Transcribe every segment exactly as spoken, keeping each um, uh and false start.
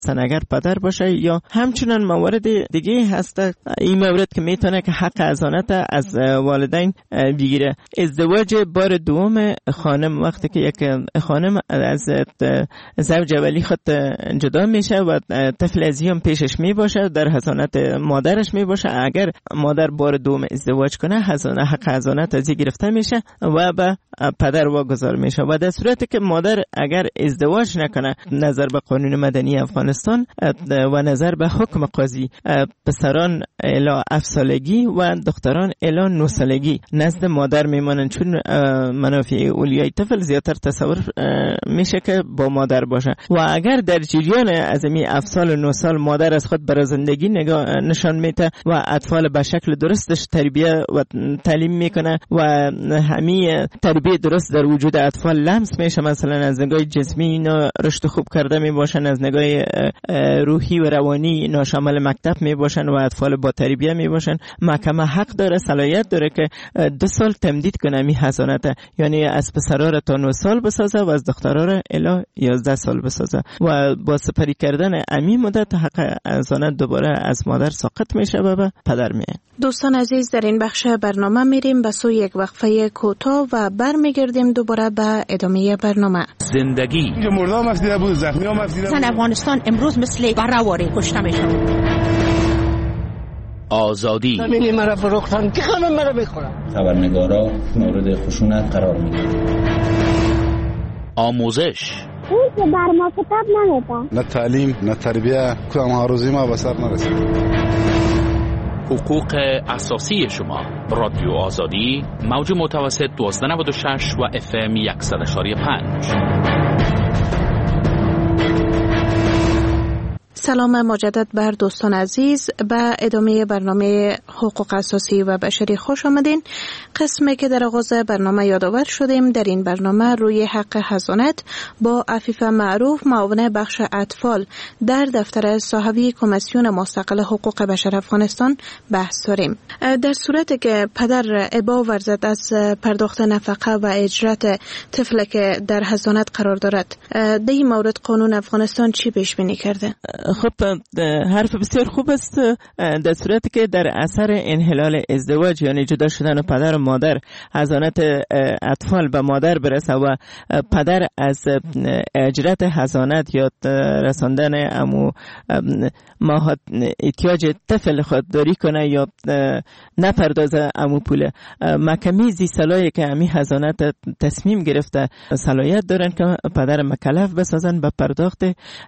اگر پدر باشه، یا همچنان موارد دیگه هست. این مورد که میتونه که حق حضانت از والدین بگیره. ازدواج بار دوم خانم، وقتی که یک خانم از زوج اولی خود جدا میشه و طفل ازیم پیشش میباشه، در حضانت مادرش میباشه، اگر مادر بار دوم ازدواج کنه حضانت حق حضانت از گرفته میشه و به پدر واگذار میشه. و در صورتی که مادر اگر ازدواج نکنه، نظر به قانون مدنی افغانستان و نظر به حکم قاضی، پسران الی هفت سالگی و دختران الی نه سالگی نزد مادر میمانند، چون منافع اولیای طفل زیادتر تصور میشه که با مادر باشه. و اگر در جریان از می هفت سال و نه سال مادر از خود برای زندگی نگاه نشان میده و اطفال به شکل درستش تربیت و تعلیم میکنه و همین تربیت درست در وجود اطفال لمس میشه، مثلا از نگاه جسمی اینا رشد خوب کرده میباشن، از نگاه روحی و روانی اینا شامل مکتب میباشن و اطفال با تربیت میباشن، محکمه حق داره، صلاحیت داره که دو سال تمدید کنه می حضانت، یعنی از پسرها را تا نه سال بسازه و از دخترها را الی یازده سال بسازه و با سپری کردن امی مدت حق حضانت دوباره از مادر ساقط میشه و به پدر میه. دوستان عزیز، در این بخش برنامه میریم به سوی یک وقفه کوتاه و برمیگردیم دوباره به ادامه برنامه. زندگی مردم مفدیده بود، زخمی ها مفدیده بود. افغانستان امروز مثل بره‌واره کشته میشه. آزادی زمینی مرا فروختن که خانم مرا بخورم. خبرنگارا مورد خشونت قرار میگیرند. آموزش اون که بر ما کتاب نمیده، نه تعلیم نه تربیه، کدام ها روزی ما به سر نرسید. حقوق اساسی شما. رادیو آزادی، موج متوسط دوازده نود و شش و اف ام صد و شش و پنج. سلام مجدد بر دوستان عزیز، به ادامه برنامه حقوق اساسی و بشری خوش آمدین. قسمی که در آغاز برنامه یادآور شدیم، در این برنامه روی حق حضانت با عفیفه معروف، معاون بخش اطفال در دفتر صاحبی کمیسیون مستقل حقوق بشر افغانستان بحث داریم. در صورتی که پدر ابا ورزد از پرداخت نفقه و اجرت طفل که در حضانت قرار دارد، در این مورد قانون افغانستان چی پیش بینی کرده؟ خب حرف بسیار خوب است. در صورتی که در اثر انحلال ازدواج، یعنی جدا شدن پدر و مادر، حضانت اطفال به مادر برسه و پدر از اجرت حضانت یا رساندن امو ماهات احتیاج طفل خودداری کنه یا نپردازه امو پول، محکمه زی صلاحی که امی حضانت تصمیم گرفته صلاحیت دارن که پدر مکلف بسازن به پرداخت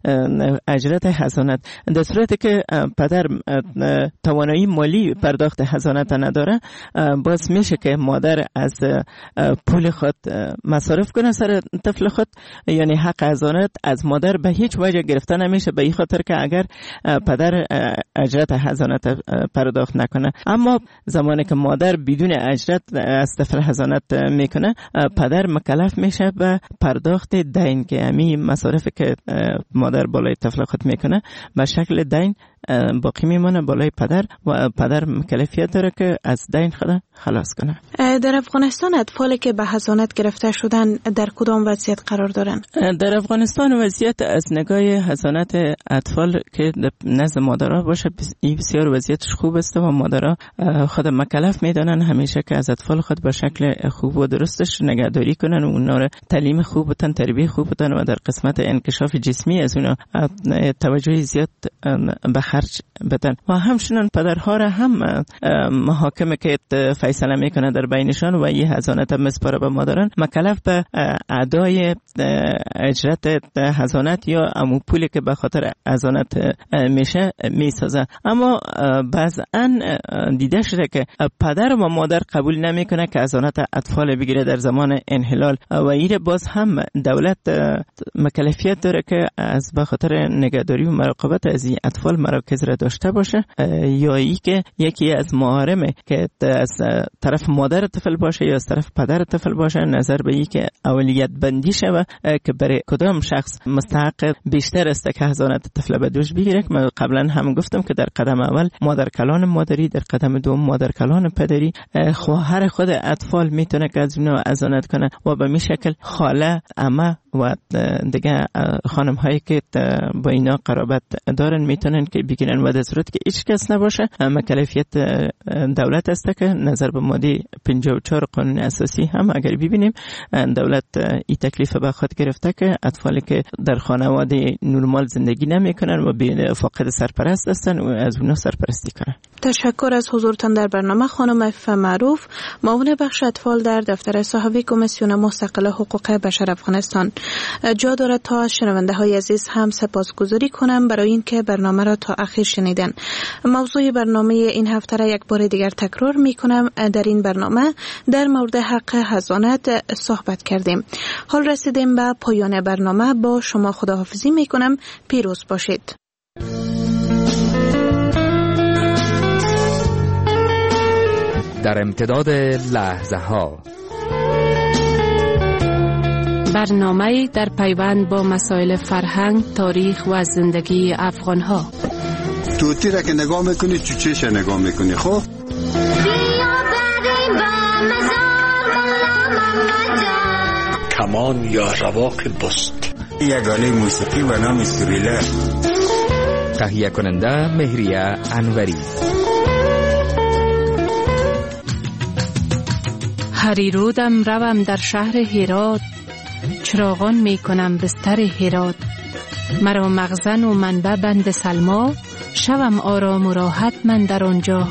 اجرت حضانت. در صورتی که پدر توانایی مالی پرداخت حضانت نداره، باز میشه که مادر از پول خود مصارف کنه سر طفل خود، یعنی حق حضانت از مادر به هیچ وجه گرفته نمیشه، به این خاطر که اگر پدر اجرت حضانت پرداخت نکنه. اما زمانی که مادر بدون اجرت از طفل حضانت میکنه، پدر مکلف میشه به پرداخت دین که همین مصارف که مادر بالای طفل خود میکنه به شکل دین باقی میمونه بالای پدر و پدر مکلفیت داره که از دین خود خلاص کنه. در افغانستان اطفالی که به حضانت گرفته شدن در کدام وضعیت قرار دارن؟ در افغانستان وضعیت از نگاه حضانت اطفال که نزد مادرها باشه بسیار وضعیتش خوب است و مادرها خود مکلف میدانن همیشه که از اطفال خود به شکل خوب و درستش نگهداری کنن و اونا رو تعلیم خوب بدن، تربیت خوب بدن و در قسمت انکشاف جسمی از اونا توجه زیاد به خرج بدن. و همچنین پدرها را هم محاکمه که فیصله میکنه در بینشان و این حضانت مسپاره به مادران مکلف به ادای اجرت حضانت یا امو پولی که به خاطر حضانت میشه میسازه. اما بعضا دیده شده که پدر و مادر قبول نمیکنه که حضانت اطفال بگیره در زمان انحلال و این باز هم دولت مکلفیت داره که از به خاطر نگهداری و مراقبت از این اطفال مراکز را داشته باشه، یا ای که یکی از محارمه که از طرف مادر طفل باشه یا از طرف پدر طفل باشه نظر به ای که اولیت بندی شوه که برای کدام شخص مستحق بیشتر است که حضانت طفل به دوش بگیره. من قبلا هم گفتم که در قدم اول مادر کلان مادری، در قدم دوم مادر کلان پدری، خواهر خود اطفال میتونه که از اونها حضانت کنه و به می شکل خاله، عمه و دیگه خانم هایی که با اینا قرابت دارن میتونن که بگیرن و در صورت که هیچ کس نباشه مکلفیت دولت است که نظر به ماده پنجاه و چهار قانون اساسی هم اگر ببینیم دولت این تکلیف به خود گرفته که اطفالی که در خانواده نرمال زندگی نمیکنن و به فاقد سرپرست هستن و از اونها سرپرستی کنن. تشکر از حضورتان در برنامه خانم عفیفه معروف، معاون بخش اطفال در دفتر صاحبی کمیسیون مستقل حقوق بشر افغانستان. جا دارد تا از شنونده های عزیز هم سپاسگزاری کنم برای اینکه برنامه را تا آخر شنیدن. موضوع برنامه این هفته را یک بار دیگر تکرار می کنم. در این برنامه در مورد حق حضانت صحبت کردیم. حال رسیدیم به پایان برنامه. با شما خداحافظی می کنم. پیروز باشید. در امتداد لحظه ها برنامه در پیوند با مسائل فرهنگ، تاریخ و زندگی افغان ها. توتی را که نگاه میکنی چوچهش نگاه میکنی. خب کمان یا رواق بست، یگانه موسیقی و نام سوریله. تهیه کننده مهریه انوری. هری رودم روم در شهر هرات، چراغان می کنم بستر هرات. مرا مخزن و منبع بند سلما، شوم آرام و راحت من در آنجا.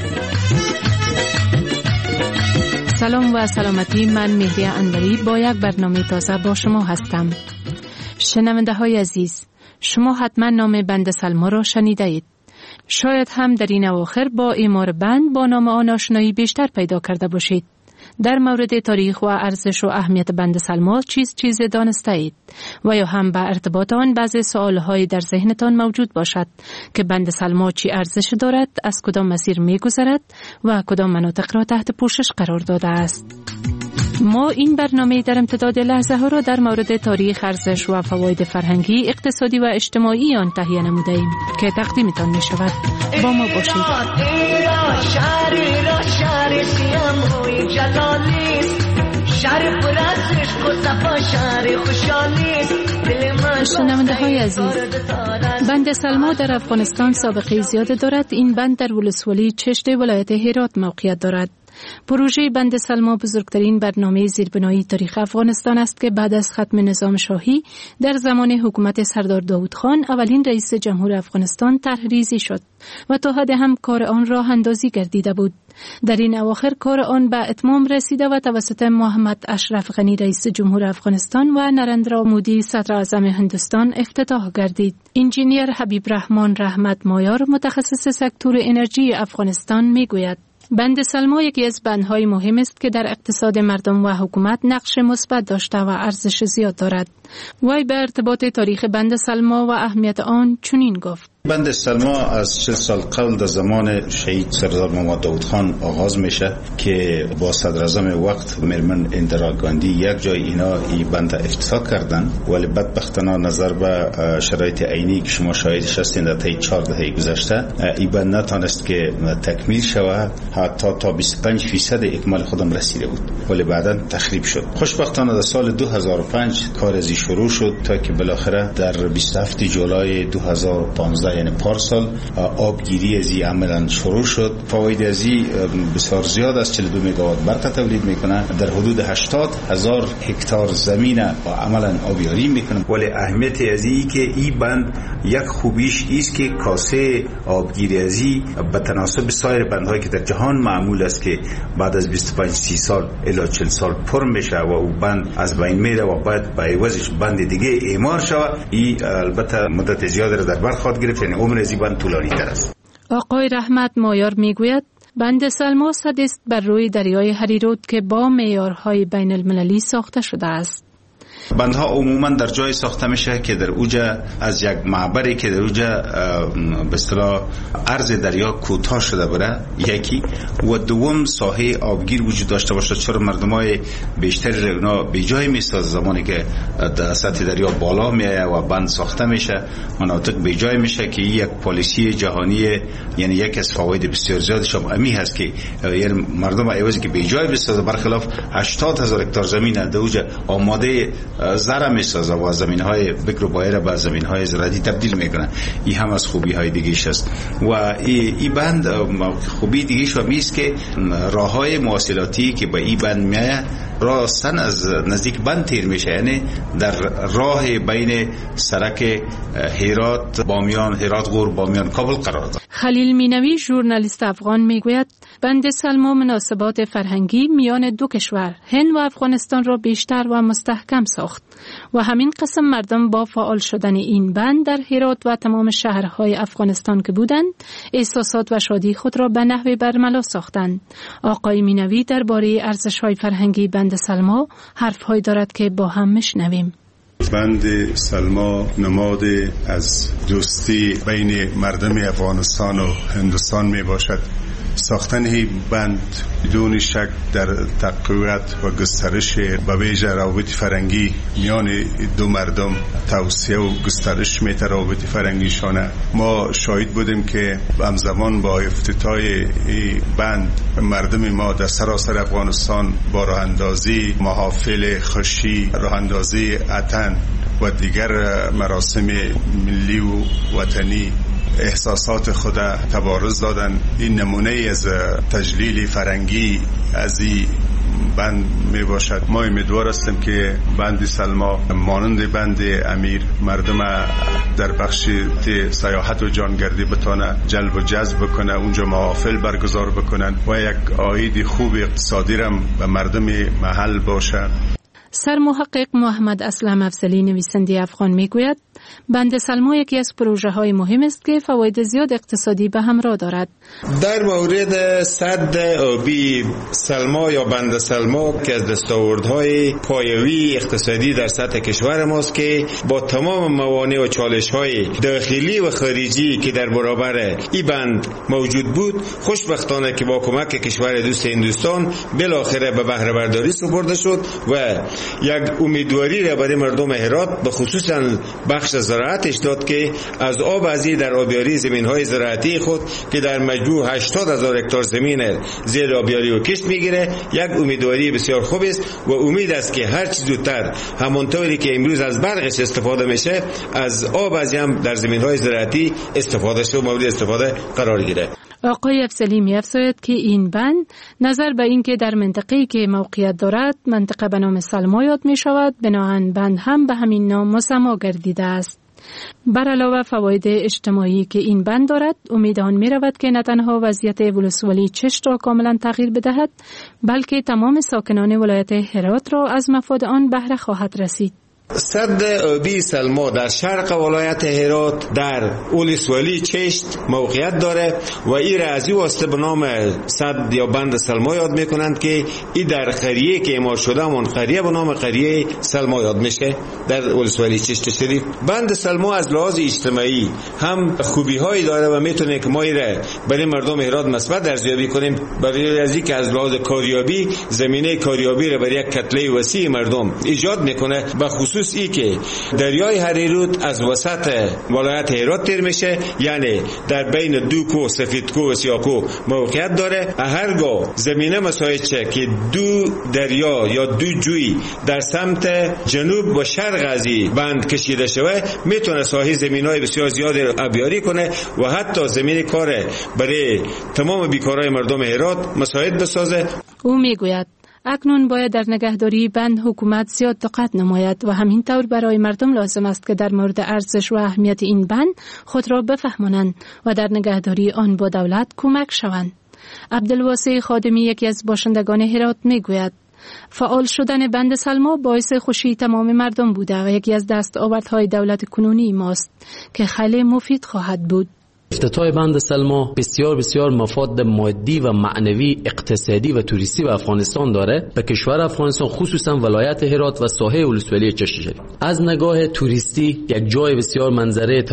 سلام و سلامتی، من مهریه انوری با یک برنامه تازه با شما هستم. شنونده های عزیز، شما حتما نام بند سلما را شنیده اید. شاید هم در این اواخر با اعمار بند با نام آن آشنایی بیشتر پیدا کرده باشید. در مورد تاریخ و ارزش و اهمیت بند سلما چیز چیز دانسته اید و یا هم به ارتباط آن بعضی سوالهایی در ذهنتان موجود باشد که بند سلما چی ارزش دارد، از کدام مسیر می گذرد و کدام مناطق را تحت پوشش قرار داده است. ما این برنامه در امتداد لحظه ها را در مورد تاریخ، ارزش و فواید فرهنگی، اقتصادی و اجتماعی آن تهیه نموده ایم که تقدیمتان می شود. با ما باشید. شنونده های عزیز، بند سلما در افغانستان سابقه زیاد دارد. این بند در ولسوالی چشت ولایت هرات موقعیت دارد. پروژه بند سلما بزرگترین برنامه زیربنایی تاریخ افغانستان است که بعد از ختم نظام شاهی در زمان حکومت سردار داود خان اولین رئیس جمهور افغانستان طرح‌ریزی شد و تا حد هم کار آن راه اندازی گردیده بود. در این اواخر کار آن به اتمام رسیده و توسط محمد اشرف غنی رئیس جمهور افغانستان و نرندرا مودی صدر اعظم هندوستان افتتاح گردید. انجینیر حبیب رحمان رحمت مایار، متخصص سکتور انرژی افغانستان، میگوید بند سلما یکی از بندهای مهم است که در اقتصاد مردم و حکومت نقش مثبت داشته و ارزش زیاد دارد. وی به ارتباط تاریخ بند سلما و اهمیت آن چنین گفت: بند سلما از چهل سال قبل در زمان شهید سردار محمد داود خان آغاز میشه که با صدر اعظم وقت مرمن اندرا گاندی یک جای اینا این بند افتتاح کردن، ولی بدبختانه نظر به شرایط عینی که شما شاهدش هستین در طی چهار دهه گذشته این بند نتونست که تکمیل شود. حتی تا بیست و پنج درصد اکمال خودم رسیده بود ولی بعداً تخریب شد. خوشبختانه در سال دو هزار و پنج کار ازی شروع شد تا که بالاخره در بیست و هفتم جولای دو هزار و پانزده یعنی پارسال آبگیری ازی عملاً شروع شد. فواید ازی بسیار زیاد است. چهل و دو مگاوات برق تولید میکنه، در حدود هشتاد هزار هکتار زمین عملاً آبیاری میکنه. ولی اهمیت ازی که این بند یک خوبیش است که کاسه آبگیری ازی به تناسب سایر بندهایی که در جهان معمول است که بعد از بیست و پنج سی سال الی چهل سال پر میشه و او بند از بین میره و بعد به عوضش بند دیگه اعمار شود. این البته مدت زیادی را در بر خواهد گرفت، یعنی عمر از این بند طولانی تر است. آقای رحمت مایار میگوید بند سلما سد است بر روی دریای هریرود که با معیارهای بین المللی ساخته شده است. بندها عموما در جای ساخته میشه که در اوجه از یک معبری که در اوجه به اصطلاح عرض دریا کوتاه شده بره یکی، و دوم ساحه آبگیر وجود داشته باشه، چرا مردمای بیشتری اونا به جای میسازه زمانی که در سطح دریا بالا میایه و بند ساخته میشه مناطق به جای میشه که یک پالیسی جهانی، یعنی یک از فواید بسیار زیادش هم امی هست که یعنی مردم عوضی که به جای بسازه برخلاف هشتاد هزار هکتار زمین در اوجه آماده زر میسازه و زمین های بکر و بایر به زمین های زراعتی تبدیل میکنه. این هم از خوبی های دیگه‌اش است. و این بند خوبی دیگه‌اش و میست که راه های مواصلاتی که به این بند میاد راستن از نزدیک بند تیر میشه، یعنی در راه بین سرک هرات بامیان، هرات غور بامیان کابل قرار دارد. خلیل مینوی ژورنالیست افغان میگوید بند سلما مناسبات فرهنگی میان دو کشور هند و افغانستان را بیشتر و مستحکم ساخت و همین قسم مردم با فعال شدن این بند در هرات و تمام شهرهای افغانستان که بودند احساسات و شادی خود را به نحو برملا ساختند. آقای مینوی درباره ارزش‌های فرهنگی بند سلما حرف‌هایی دارد که با هم میشنویم. بند سلما نماد از دوستی بین مردم افغانستان و هندوستان می باشد. ساختن این بند بدون شک در تقویت و گسترش و ویژه روابط فرهنگی میان دو مردم توسعه و گسترش می‌تر روابط فرهنگیشانه. ما شاهد بودیم که همزمان با افتتاح این بند مردم ما در سراسر افغانستان با راه اندازی محافل خوشی، راه اندازی عطن و دیگر مراسم ملی و وطنی احساسات خود تبارز دادن. این نمونه از تجلیل فرهنگی از این بند می باشد. ما امیدوار هستیم که بند سلما مانند بند امیر مردم در بخش سیاحت و جانگردی بتونه جلب و جذب بکنه، اونجا محافل برگزار بکنن و یک عاید خوب اقتصادی هم به مردم محل باشه. سرمحقق محمد اسلم افضلی نویسنده افغان میگوید بند سلما یکی از پروژه های مهم است که فواید زیاد اقتصادی به همراه دارد. در مورد سد آبی سلما یا بند سلما که از دستاوردهای پایه‌ای اقتصادی در سطح کشور ماست که با تمام موانع و چالش‌های داخلی و خارجی که در برابر این بند موجود بود، خوشبختانه که با کمک کشور دوست هندوستان بالاخره به بهره برداری سپرده شد و یک امیدواری را برای مردم هرات به خصوصا بخش زراعتش داد که از آب ازی در آبیاری زمین‌های زراعتی خود که در مجموع هشتاد هزار هکتار زمین زیر آبیاری و کشت میگیره یک امیدواری بسیار خوب است و امید است که هر چیز زودتر همونطوری که امروز از برقش استفاده میشه از آب ازی هم در زمین‌های زراعتی استفاده شه و مورد استفاده قرار گیره. آقای افضلی می‌افزاید که این بند نظر به اینکه در منطقه‌ای که موقعیت دارد منطقه به نام سلما یاد می‌شود، بنابراین بند هم به همین نام مسما گردیده است. بر علاوه فواید اجتماعی که این بند دارد، امید آن می‌رود که نه تنها وضعیت ولسوالی چشت را کاملا تغییر بدهد، بلکه تمام ساکنان ولایت هرات را از مفاد آن بهره خواهد رسید. سد آبی سلما در شرق ولایت هرات در ولسوالی چشت موقعیت داره و این را از این واسطه به نام سد یا بند سلما یاد میکنند که این در قریه که اعمار شده اون قریه به نام قریه سلما یاد میشه در ولسوالی چشت شریف. بند سلما از لحاظ اجتماعی هم خوبی هایی داره و میتونه که ما این را برای مردم هرات مثبت ارزیابی کنیم، برای از اینکه از لحاظ کاریابی زمینه کاریابی را برای یک کتله وسیع مردم ایجاد میکنه، به خصوص ای که دریای هریرود از وسط ولایت هرات تیر میشه، یعنی در بین دو کو سفیدکو و سیاکو موقعیت داره. هرگاه زمینه مساعد شه که دو دریا یا دو جوی در سمت جنوب و شرق از بند کشیده شوه، میتونه ساحل زمینای بسیار زیادی آبیاری کنه و حتی زمین کار برای تمام بیکارای مردم هرات مساعد بسازه. او میگوید اکنون باید در نگهداری بند حکومت زیاد دقت نماید و همین طور برای مردم لازم است که در مورد ارزش و اهمیت این بند خود را بفهمانند و در نگهداری آن با دولت کمک شوند. عبدالواسع خادمی یکی از باشندگان هرات میگوید فعال شدن بند سلما باعث خوشی تمام مردم بوده و یکی از دستاوردهای دولت کنونی ماست که خیلی مفید خواهد بود. افتتاح بند سلما بسیار بسیار مفاد مادی و معنوی اقتصادی و توریستی و افغانستان داره، به کشور افغانستان خصوصا ولایت هرات و ساحه ولسوالی چشت شریف. از نگاه توریستی یک جای بسیار منظره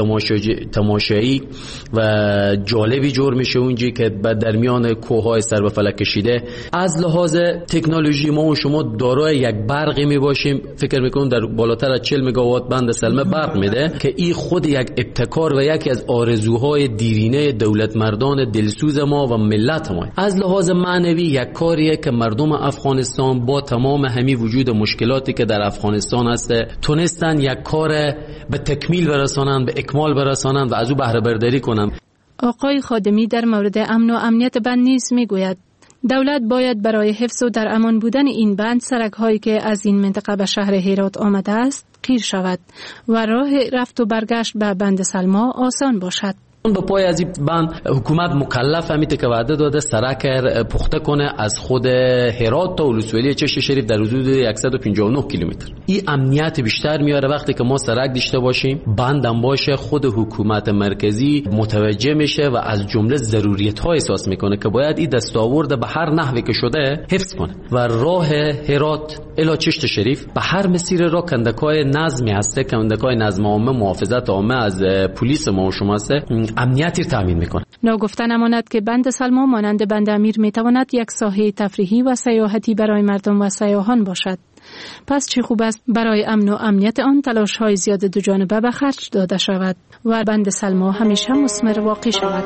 تماشایی و جالبی جور میشه اونجایی که در میان کوههای سر به فلک کشیده. از لحاظ تکنولوژی ما و شما دارای یک برقی میباشیم، فکر میکنم در بالاتر از چهل مگاوات بند سلما برق میده که این خود یک ابتکار و یکی از آرزوهای دیرینه دولت مردان دلسوز ما و ملت ما. از لحاظ معنوی یک کاریه که مردم افغانستان با تمام همین وجود مشکلاتی که در افغانستان هست تونستن یک کار به تکمیل برسانن، به اکمال برسانن و از او بهره برداری کنن. آقای خادمی در مورد امن و امنیت بند نیز میگوید دولت باید برای حفظ و در امان بودن این بند سرک هایی که از این منطقه به شهر هرات آمده است قیر شود و راه رفت و برگشت به بند سلما آسان باشد. با پای از این بند حکومت مکلف همیته که وعده داده سرک پخته کنه از خود هرات تا ولسوالی چشت شریف در حدود صد و پنجاه و نه کیلومتر. این امنیت بیشتر میاره وقتی که ما سرک داشته باشیم، بندم باشه، خود حکومت مرکزی متوجه میشه و از جمله ضروریت ها احساس میکنه که باید این دستاورد به هر نحوی که شده حفظ کنه و راه هرات الی چشت شریف به هر مسیر را کندکای نظمی هسته، کندکای نظم عامه، محافظت عامه از پلیس ما و شما هسته، امنیتی تامین میکنه. ناگفته نماند که بند سلما مانند بند امیر میتواند یک ساحه تفریحی و سیاحتی برای مردم و سیاحان باشد. پس چه خوب است برای امن و امنیت آن تلاش های زیاد دو جانبه به خرج داده شود و بند سلما همیشه مثمر واقع شود.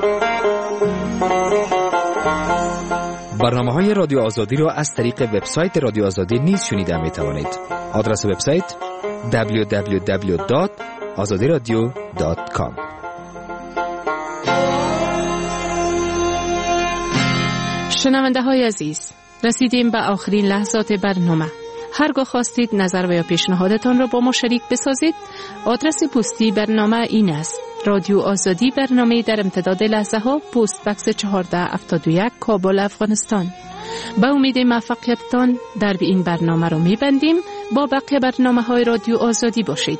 برنامه‌های رادیو آزادی را از طریق وبسایت رادیو آزادی نیز شنیده می‌توانید. آدرس وبسایت دبلیو دبلیو دبلیو دات آزادی رادیو دات کام. شنونده های عزیز، رسیدیم به آخرین لحظات برنامه. هرگاه خواستید نظر و یا پیشنهادتان را با ما شریک بسازید، آدرس پستی برنامه این است: رادیو آزادی، برنامه در امتداد لحظه ها، پست بکس چهارده هفتاد و یک، کابل، افغانستان. با امید موفقیتتان در این برنامه را می‌بندیم. با بقیه برنامه های رادیو آزادی باشید.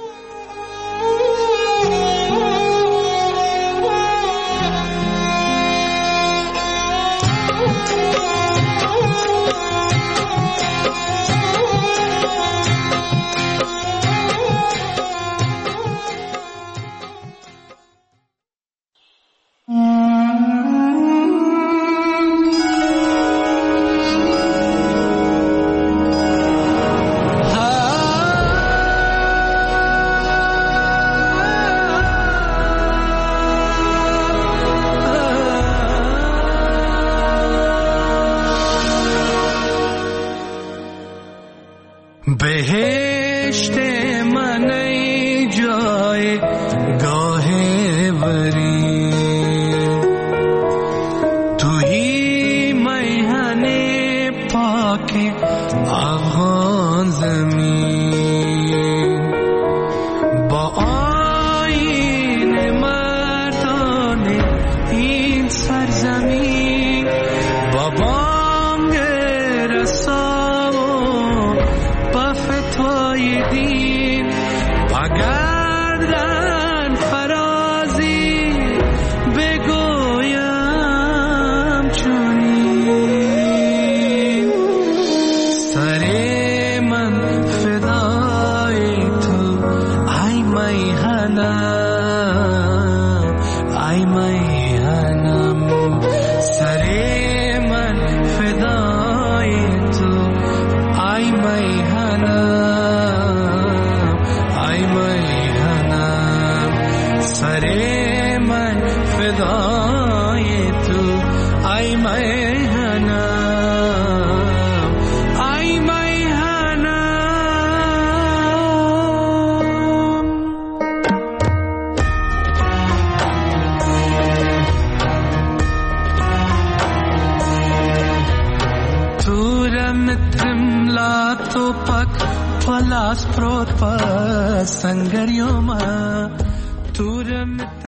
بهشت من ای جای گاه وری، توی میهن پاک افغان زمین، با آیین مردان این سرزمین، با بانگ رسا فتوای دین و گردن فرازی بگویم چونین، سر من فدای تو ای میهنم، ای میهنم، سر من فدای تو ای میهنم، سر من فدای تو ای میهنم، ای میهنم. تورم تملا تو پک پلاس پروت پا سنگریوما تورم